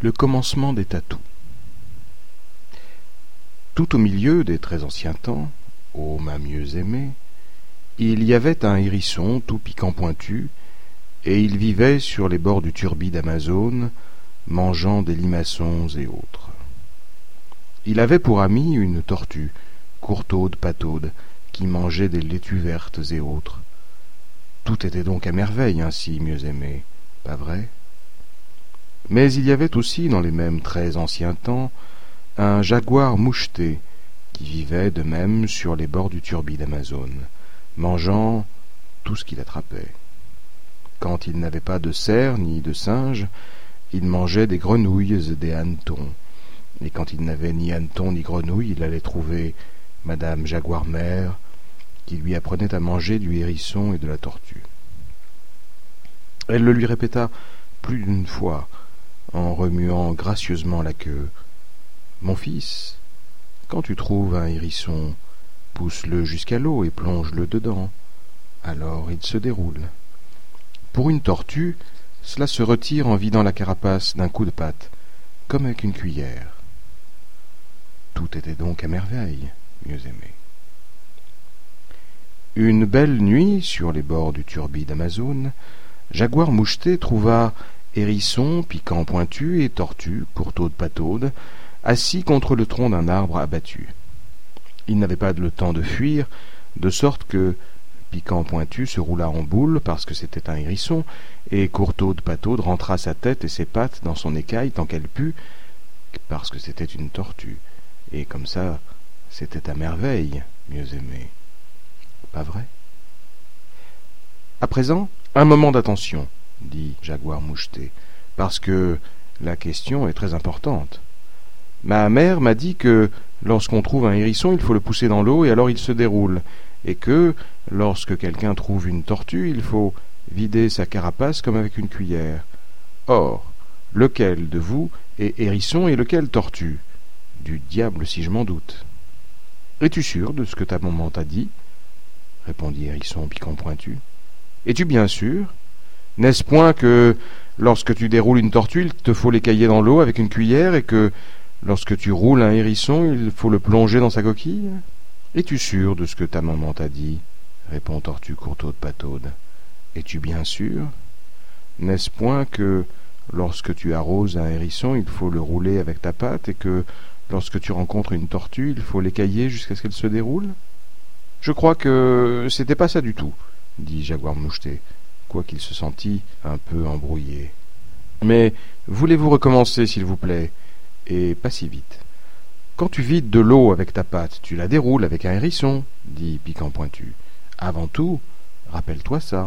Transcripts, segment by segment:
Le commencement des tatous. Tout au milieu des très anciens temps, ô ma mieux aimée, il y avait un hérisson tout piquant pointu, et il vivait sur les bords du turbide Amazone, mangeant des limaçons et autres. Il avait pour ami une tortue, courtaude pataude, qui mangeait des laitues vertes et autres. Tout était donc à merveille ainsi, mieux aimée, pas vrai? Mais il y avait aussi, dans les mêmes très anciens temps, un jaguar moucheté, qui vivait de même sur les bords du turbide Amazone, mangeant tout ce qu'il attrapait. Quand il n'avait pas de cerf ni de singe, il mangeait des grenouilles et des hannetons, et quand il n'avait ni hannetons ni grenouilles, il allait trouver Madame Jaguar-mère, qui lui apprenait à manger du hérisson et de la tortue. Elle le lui répéta plus d'une fois, en remuant gracieusement la queue. « Mon fils, quand tu trouves un hérisson, pousse-le jusqu'à l'eau et plonge-le dedans. Alors il se déroule. Pour une tortue, cela se retire en vidant la carapace d'un coup de patte, comme avec une cuillère. » Tout était donc à merveille, mieux aimé. Une belle nuit, sur les bords du turbide Amazone, Jaguar moucheté trouva hérisson, piquant pointu, et tortue, courtaude pataude, assis contre le tronc d'un arbre abattu. Il n'avait pas le temps de fuir, de sorte que piquant pointu se roula en boule parce que c'était un hérisson, et courtaude pataude rentra sa tête et ses pattes dans son écaille tant qu'elle put, parce que c'était une tortue, et comme ça, c'était à merveille, mieux aimé. Pas vrai? À présent, un moment d'attention, dit Jaguar moucheté, parce que la question est très importante. Ma mère m'a dit que lorsqu'on trouve un hérisson, il faut le pousser dans l'eau et alors il se déroule, et que lorsque quelqu'un trouve une tortue, il faut vider sa carapace comme avec une cuillère. Or, lequel de vous est hérisson et lequel tortue? Du diable si je m'en doute. Es-tu sûr de ce que ta maman t'a dit? Répondit Hérisson piquant pointu. Es-tu bien sûr? N'est-ce point que lorsque tu déroules une tortue, il te faut l'écailler dans l'eau avec une cuillère et que lorsque tu roules un hérisson, il faut le plonger dans sa coquille? Es-tu sûr de ce que ta maman t'a dit? Répond Tortue courtaude pataude. Es-tu bien sûr? N'est-ce point que lorsque tu arroses un hérisson, il faut le rouler avec ta patte et que lorsque tu rencontres une tortue, il faut l'écailler jusqu'à ce qu'elle se déroule? Je crois que c'était pas ça du tout, dit Jaguar moucheté, quoiqu'il se sentît un peu embrouillé. Mais voulez-vous recommencer, s'il vous plaît, et pas si vite. Quand tu vides de l'eau avec ta patte, tu la déroules avec un hérisson, dit Piquant Pointu. Avant tout, rappelle-toi ça.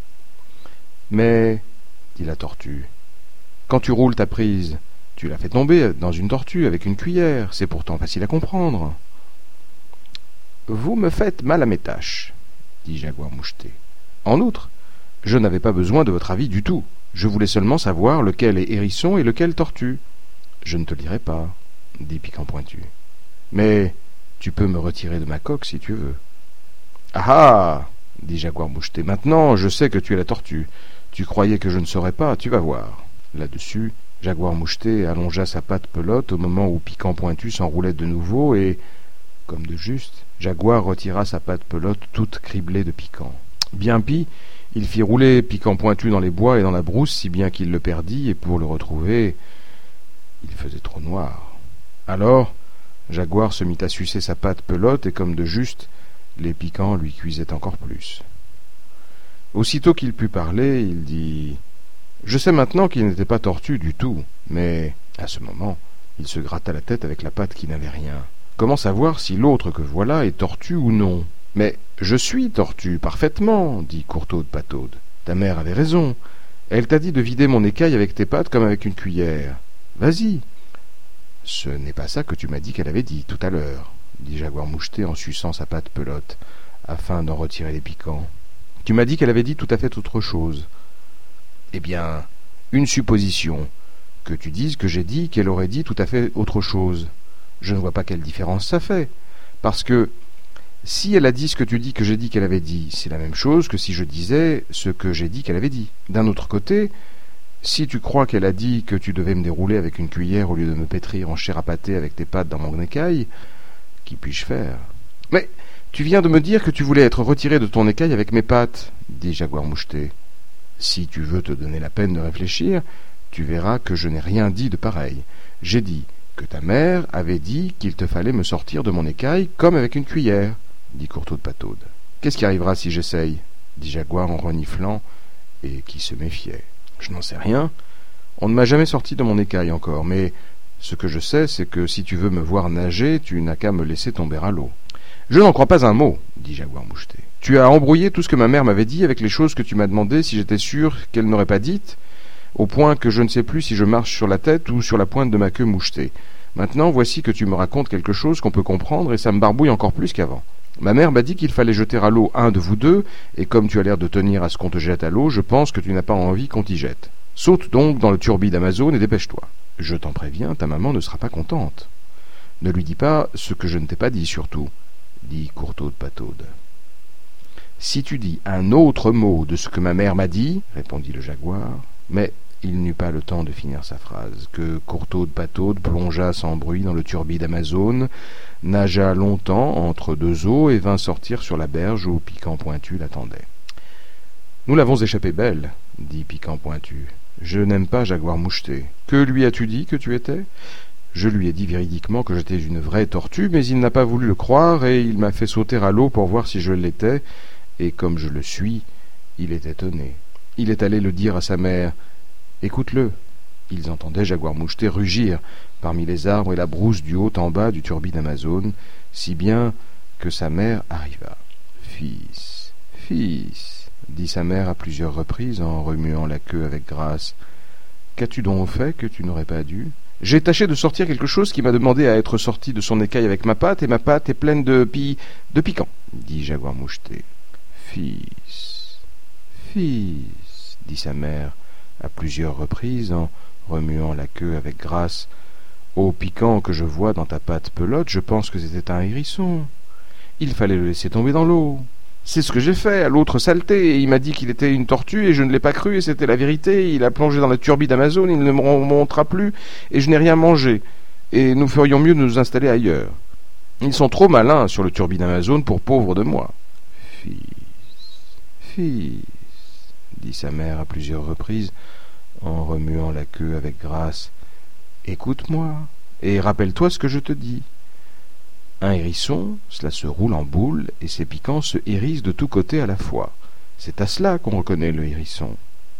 Mais, dit la tortue, quand tu roules ta prise, tu la fais tomber dans une tortue avec une cuillère, c'est pourtant facile à comprendre. Vous me faites mal à mes tâches, dit Jaguar moucheté. En outre, je n'avais pas besoin de votre avis du tout. Je voulais seulement savoir lequel est hérisson et lequel tortue. Je ne te le dirai pas, dit Piquant Pointu. Mais tu peux me retirer de ma coque si tu veux. Ah ah, dit Jaguar moucheté, maintenant je sais que tu es la tortue. Tu croyais que je ne saurais pas, tu vas voir. Là-dessus, Jaguar moucheté allongea sa patte pelote au moment où Piquant Pointu s'enroulait de nouveau et, comme de juste, Jaguar retira sa patte pelote toute criblée de piquant. Bien pis, il fit rouler Piquant Pointu dans les bois et dans la brousse si bien qu'il le perdit, et pour le retrouver, il faisait trop noir. Alors, Jaguar se mit à sucer sa patte pelote, et comme de juste, les piquants lui cuisaient encore plus. Aussitôt qu'il put parler, il dit « Je sais maintenant qu'il n'était pas tortue du tout, mais, à ce moment, il se gratta la tête avec la patte qui n'avait rien. Comment savoir si l'autre que voilà est tortue ou non? Mais je suis tortue, parfaitement, dit Courtaude Pataude. Ta mère avait raison. Elle t'a dit de vider mon écaille avec tes pattes comme avec une cuillère. Vas-y. Ce n'est pas ça que tu m'as dit qu'elle avait dit tout à l'heure, dit Jaguar moucheté en suçant sa patte pelote, afin d'en retirer les piquants. Tu m'as dit qu'elle avait dit tout à fait autre chose. Eh bien, une supposition. Que tu dises que j'ai dit qu'elle aurait dit tout à fait autre chose. Je ne vois pas quelle différence ça fait. Parce que si elle a dit ce que tu dis que j'ai dit qu'elle avait dit, c'est la même chose que si je disais ce que j'ai dit qu'elle avait dit. D'un autre côté, Si tu crois qu'elle a dit que tu devais me dérouler avec une cuillère au lieu de me pétrir en chair à pâté avec tes pattes dans mon écaille, qu'y puis-je faire? Mais tu viens de me dire que tu voulais être retiré de ton écaille avec mes pattes, dit Jaguar moucheté. Si tu veux te donner la peine de réfléchir, tu verras que je n'ai rien dit de pareil. J'ai dit que ta mère avait dit qu'il te fallait me sortir de mon écaille comme avec une cuillère, dit Courtauld de Pataude. Qu'est-ce qui arrivera si j'essaye? Dit Jaguar en reniflant et qui se méfiait. Je n'en sais rien. On ne m'a jamais sorti de mon écaille encore, mais ce que je sais, c'est que si tu veux me voir nager, tu n'as qu'à me laisser tomber à l'eau. Je n'en crois pas un mot, dit Jaguar moucheté. Tu as embrouillé tout ce que ma mère m'avait dit avec les choses que tu m'as demandé si j'étais sûr qu'elle n'aurait pas dites, au point que je ne sais plus si je marche sur la tête ou sur la pointe de ma queue mouchetée. Maintenant, voici que tu me racontes quelque chose qu'on peut comprendre, et ça me barbouille encore plus qu'avant. Ma mère m'a dit qu'il fallait jeter à l'eau un de vous deux, et comme tu as l'air de tenir à ce qu'on te jette à l'eau, je pense que tu n'as pas envie qu'on t'y jette. Saute donc dans le turbide d'Amazone et dépêche-toi. Je t'en préviens, ta maman ne sera pas contente. Ne lui dis pas ce que je ne t'ai pas dit, surtout, dit Courtauld de Pataude. Si tu dis un autre mot de ce que ma mère m'a dit, répondit le jaguar, mais il n'eut pas le temps de finir sa phrase, que Courtauld de Pataude plongea sans bruit dans le turbide d'Amazone, nagea longtemps entre deux eaux et vint sortir sur la berge où Piquant Pointu l'attendait. Nous l'avons échappé belle, dit Piquant Pointu. Je n'aime pas Jaguar moucheté. Que lui as-tu dit que tu étais? Je lui ai dit véridiquement que j'étais une vraie tortue, mais il n'a pas voulu le croire, et il m'a fait sauter à l'eau pour voir si je l'étais, et comme je le suis, il est étonné. Il est allé le dire à sa mère. Écoute-le. Ils entendaient Jaguar moucheté rugir parmi les arbres et la brousse du haut en bas du turbide d'Amazone, si bien que sa mère arriva. Fils, fils, dit sa mère à plusieurs reprises en remuant la queue avec grâce. Qu'as-tu donc fait que tu n'aurais pas dû? J'ai tâché de sortir quelque chose qui m'a demandé à être sorti de son écaille avec ma patte, et ma patte est pleine de piquant, dit Jaguar moucheté. Fils, fils, dit sa mère à plusieurs reprises en remuant la queue avec grâce. Au piquant que je vois dans ta patte pelote, je pense que c'était un hérisson. Il fallait le laisser tomber dans l'eau. C'est ce que j'ai fait à l'autre saleté, et il m'a dit qu'il était une tortue, et je ne l'ai pas cru, et c'était la vérité. Il a plongé dans la turbide d'Amazone, il ne me remontera plus, et je n'ai rien mangé, et nous ferions mieux de nous installer ailleurs. Ils sont trop malins sur le turbide d'Amazone pour pauvre de moi. Fils, fils, dit sa mère à plusieurs reprises, en remuant la queue avec grâce. Écoute-moi, et rappelle-toi ce que je te dis. Un hérisson, cela se roule en boule, et ses piquants se hérissent de tous côtés à la fois. C'est à cela qu'on reconnaît le hérisson.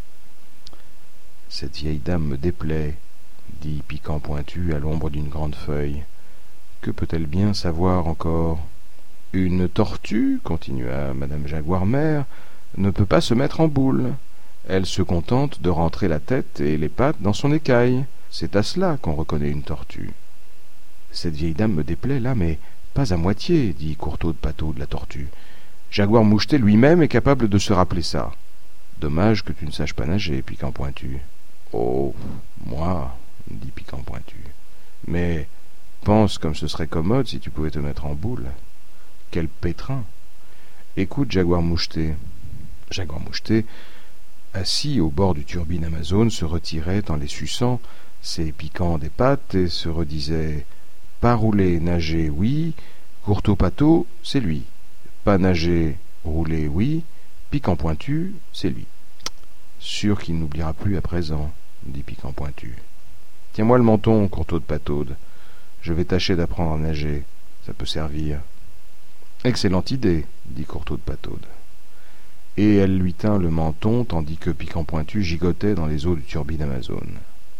Cette vieille dame me déplaît, dit Piquant Pointu à l'ombre d'une grande feuille. Que peut-elle bien savoir encore? Une tortue, continua madame Jaguar-mère, ne peut pas se mettre en boule. Elle se contente de rentrer la tête et les pattes dans son écaille. C'est à cela qu'on reconnaît une tortue. Cette vieille dame me déplaît là, mais pas à moitié, dit Courtauld de Pataude la tortue. Jaguar moucheté lui-même est capable de se rappeler ça. Dommage que tu ne saches pas nager, Piquant Pointu. Oh, moi, dit Piquant Pointu. Mais pense comme ce serait commode si tu pouvais te mettre en boule. Quel pétrin! Écoute, Jaguar moucheté. Jaguar moucheté, assis au bord du turbine Amazone, se retirait en les suçant, ses piquants des pattes, et se redisait « Pas rouler, nager, oui, Courtauld Pataude, c'est lui. Pas nager, rouler, oui, Piquant Pointu, c'est lui. » Sûr qu'il n'oubliera plus à présent, dit Piquant Pointu. Tiens-moi le menton, Courtauld de Pataude. Je vais tâcher d'apprendre à nager. Ça peut servir. Excellente idée, dit Courtauld de Pataude. Et elle lui tint le menton tandis que Piquant Pointu gigotait dans les eaux du turbide d'Amazone.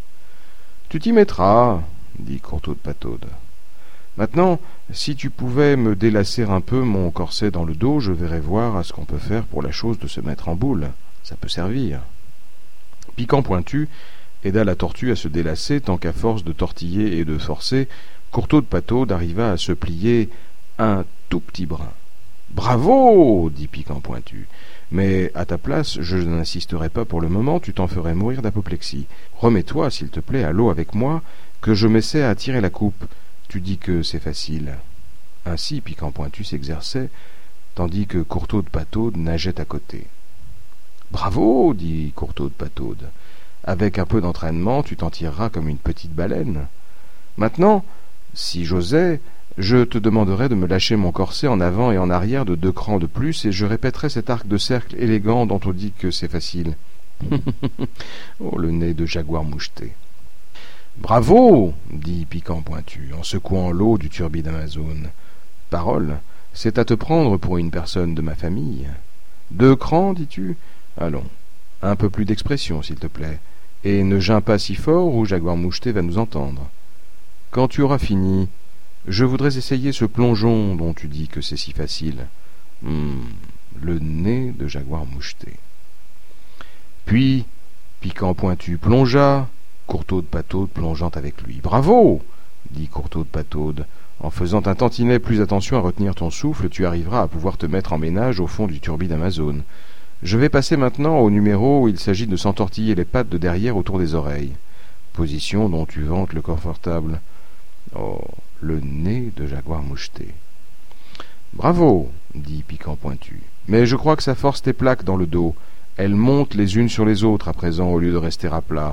Tu t'y mettras, dit Courtauld de Pataude. Maintenant, si tu pouvais me délacer un peu mon corset dans le dos, je verrais voir à ce qu'on peut faire pour la chose de se mettre en boule. Ça peut servir. Piquant Pointu aida la tortue à se délacer, tant qu'à force de tortiller et de forcer, Courtauld de Pataude arriva à se plier un tout petit brin. « Bravo !» dit Piquant Pointu. « Mais à ta place, je n'insisterai pas pour le moment, tu t'en ferais mourir d'apoplexie. Remets-toi, s'il te plaît, à l'eau avec moi, que je m'essaie à tirer la coupe. Tu dis que c'est facile. » Ainsi Piquant Pointu s'exerçait, tandis que Courtauld de Pataude nageait à côté. « Bravo !» dit Courtauld de Pataude. Avec un peu d'entraînement, tu t'en tireras comme une petite baleine. Maintenant, si j'osais, je te demanderais de me lâcher mon corset en avant et en arrière de 2 crans de plus, et je répéterais cet arc de cercle élégant dont on dit que c'est facile. Oh, le nez de jaguar moucheté. Bravo, dit Piquant Pointu, en secouant l'eau du turbide d'Amazone. Parole, c'est à te prendre pour une personne de ma famille. 2 crans, dis-tu? Allons, un peu plus d'expression, s'il te plaît, et ne geins pas si fort ou jaguar moucheté va nous entendre. Quand tu auras fini, je voudrais essayer ce plongeon dont tu dis que c'est si facile. Le nez de jaguar moucheté. Puis, Piquant Pointu plongea, Courtauld Pataude plongeant avec lui. Bravo, dit Courtauld Pataude. En faisant un tantinet plus attention à retenir ton souffle, tu arriveras à pouvoir te mettre en ménage au fond du turbide d'Amazone. Je vais passer maintenant au numéro où il s'agit de s'entortiller les pattes de derrière autour des oreilles. Position dont tu vantes le confortable. Oh, le nez de jaguar moucheté. Bravo, dit Piquant Pointu. Mais je crois que ça force tes plaques dans le dos. Elles montent les unes sur les autres à présent au lieu de rester à plat.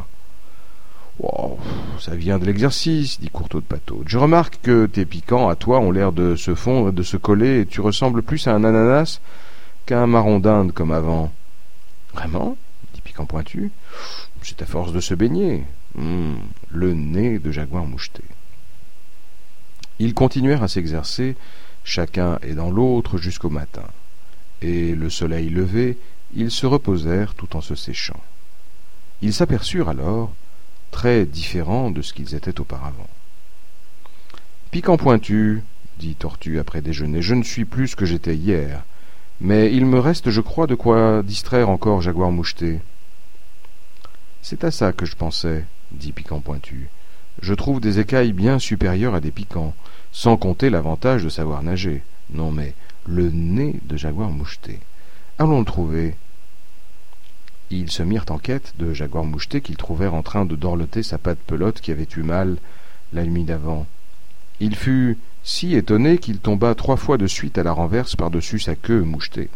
Oh, ça vient de l'exercice, dit Courtauld Pataude. Je remarque que tes piquants, à toi, ont l'air de se fondre et de se coller, et tu ressembles plus à un ananas qu'à un marron d'Inde comme avant. Vraiment, dit Piquant Pointu. C'est à force de se baigner. Le nez de jaguar moucheté. Ils continuèrent à s'exercer, chacun aidant l'autre, jusqu'au matin. Et le soleil levé, ils se reposèrent tout en se séchant. Ils s'aperçurent alors très différents de ce qu'ils étaient auparavant. Piquant Pointu, dit Tortue après déjeuner, je ne suis plus ce que j'étais hier, mais il me reste, je crois, de quoi distraire encore jaguar moucheté. C'est à ça que je pensais, dit Piquant Pointu. Je trouve des écailles bien supérieures à des piquants, sans compter l'avantage de savoir nager. Non mais, le nez de jaguar moucheté. Allons le trouver. Ils se mirent en quête de jaguar moucheté qu'ils trouvèrent en train de dorloter sa patte pelote qui avait eu mal la nuit d'avant. Il fut si étonné qu'il tomba 3 fois de suite à la renverse par-dessus sa queue mouchetée.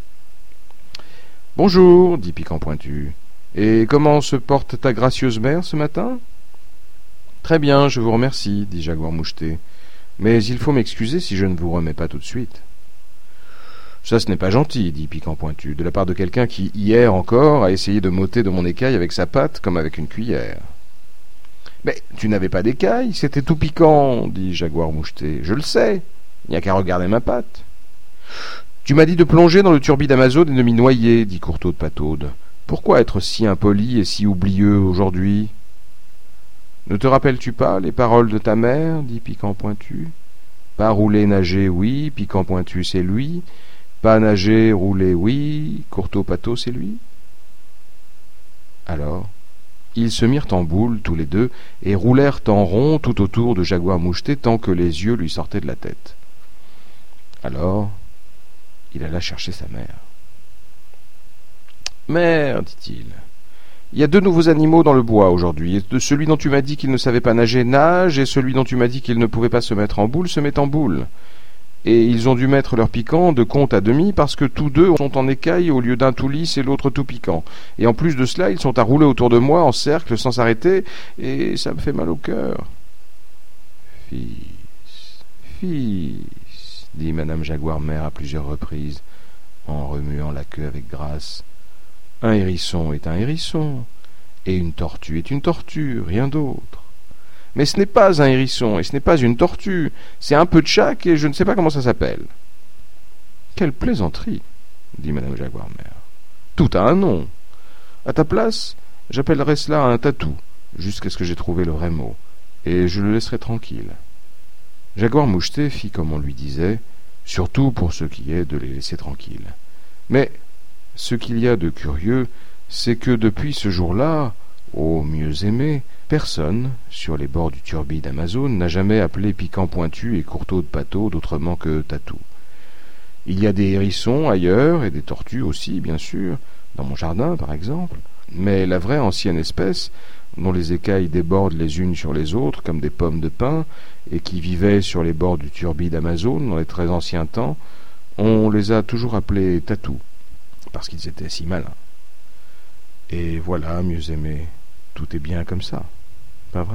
« Bonjour, dit Piquant Pointu. Et comment se porte ta gracieuse mère ce matin ?»« Très bien, je vous remercie, dit jaguar moucheté. Mais il faut m'excuser si je ne vous remets pas tout de suite. »« Ça, ce n'est pas gentil, dit Piquant Pointu, de la part de quelqu'un qui, hier encore, a essayé de m'ôter de mon écaille avec sa patte comme avec une cuillère. »« Mais tu n'avais pas d'écaille, c'était tout piquant, dit jaguar moucheté. Je le sais, il n'y a qu'à regarder ma patte. »« Tu m'as dit de plonger dans le turbide d'Amazone et de m'y noyer, dit Courtauld Pataude. Pourquoi être si impoli et si oublieux aujourd'hui ? » « Ne te rappelles-tu pas les paroles de ta mère, dit Piquant Pointu. Pas rouler, nager, oui, Piquant Pointu, c'est lui. Pas nager, rouler, oui, Courtauld Pataude, c'est lui. » Alors, ils se mirent en boule, tous les deux, et roulèrent en rond tout autour de jaguar moucheté tant que les yeux lui sortaient de la tête. Alors, il alla chercher sa mère. « Mère, dit-il, il y a 2 nouveaux animaux dans le bois aujourd'hui, et de celui dont tu m'as dit qu'il ne savait pas nager nage, et celui dont tu m'as dit qu'il ne pouvait pas se mettre en boule se met en boule. Et ils ont dû mettre leur piquant de compte à demi parce que tous 2 sont en écaille au lieu d'un tout lisse et l'autre tout piquant. Et en plus de cela, ils sont à rouler autour de moi en cercle sans s'arrêter, et ça me fait mal au cœur. »« Fils, dit madame Jaguar-mère à plusieurs reprises, en remuant la queue avec grâce. Un hérisson est un hérisson, et une tortue est une tortue, rien d'autre. Mais ce n'est pas un hérisson, et ce n'est pas une tortue, c'est un peu de chaque, et je ne sais pas comment ça s'appelle. »« Quelle plaisanterie, dit madame Jaguar-mère. Tout a un nom. À ta place, j'appellerais cela un tatou, jusqu'à ce que j'aie trouvé le vrai mot, et je le laisserai tranquille. » Jaguar moucheté fit comme on lui disait, surtout pour ce qui est de les laisser tranquilles. Mais ce qu'il y a de curieux, c'est que depuis ce jour-là, ô mieux aimé, personne, sur les bords du turbide d'Amazone, n'a jamais appelé Piquant Pointu et Courtauld Pataude autrement que Tatou. Il y a des hérissons ailleurs, et des tortues aussi, bien sûr, dans mon jardin, par exemple, mais la vraie ancienne espèce, dont les écailles débordent les unes sur les autres comme des pommes de pin, et qui vivaient sur les bords du turbide d'Amazone dans les très anciens temps, on les a toujours appelés Tatou, parce qu'ils étaient si malins. Et voilà, mieux aimé, tout est bien comme ça, pas vrai ?